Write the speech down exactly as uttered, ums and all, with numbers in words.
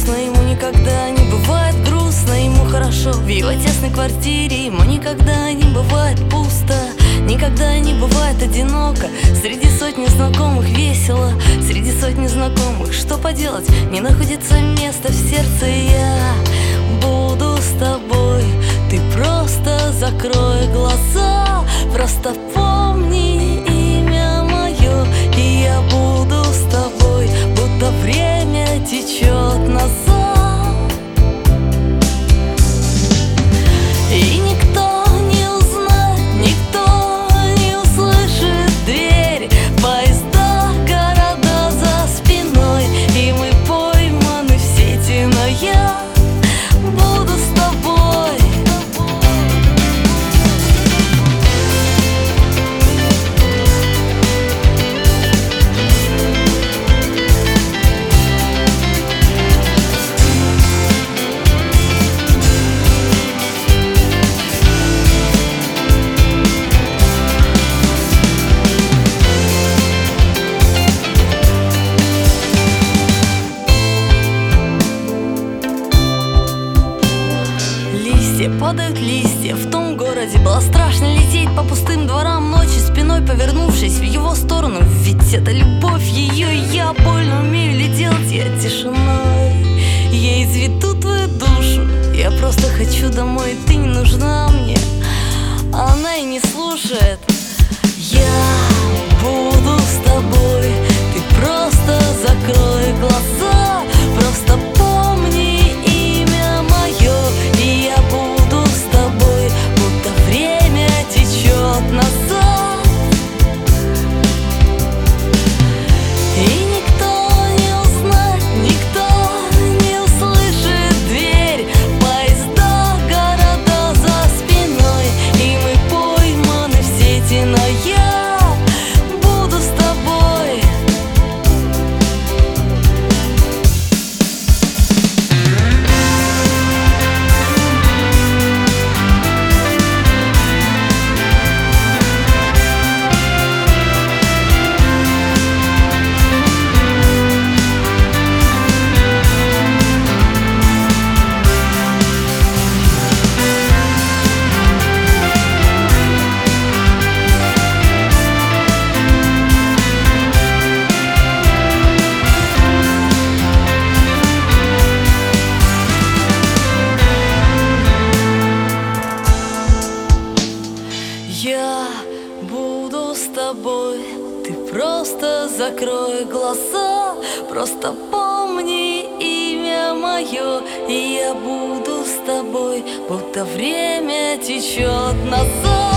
грустно, ему никогда не бывает грустно, ему хорошо в его тесной квартире, ему никогда не бывает пусто, никогда не бывает одиноко. Среди сотни знакомых весело, среди сотни знакомых, что поделать, не находится места в сердце. Я буду с тобой, ты просто закрой глаза, просто помни имя мое, и я буду с тобой, будто время течет назад. И никто не узнает, никто не услышит дверь, поезда, города за спиной, и мы пойманы в сети, но я буду с тобой. Падают листья, в том городе было страшно лететь по пустым дворам ночи, спиной повернувшись в его сторону. Ведь это любовь ее, и я больно умею ли делать я тишиной. Я изведу твою душу, я просто хочу домой, ты не нужна мне, она и не слушает. Я буду с тобой, ты просто закрой глаза, просто помни имя мое, и я буду с тобой, будто время течет назад. И никто не узнает, никто не услышит дверь, поезда, города за спиной, и мы пойманы в сети, но я буду с тобой. Я буду с тобой, ты просто закрой глаза, просто помни имя мое, и я буду с тобой, будто время течет назад.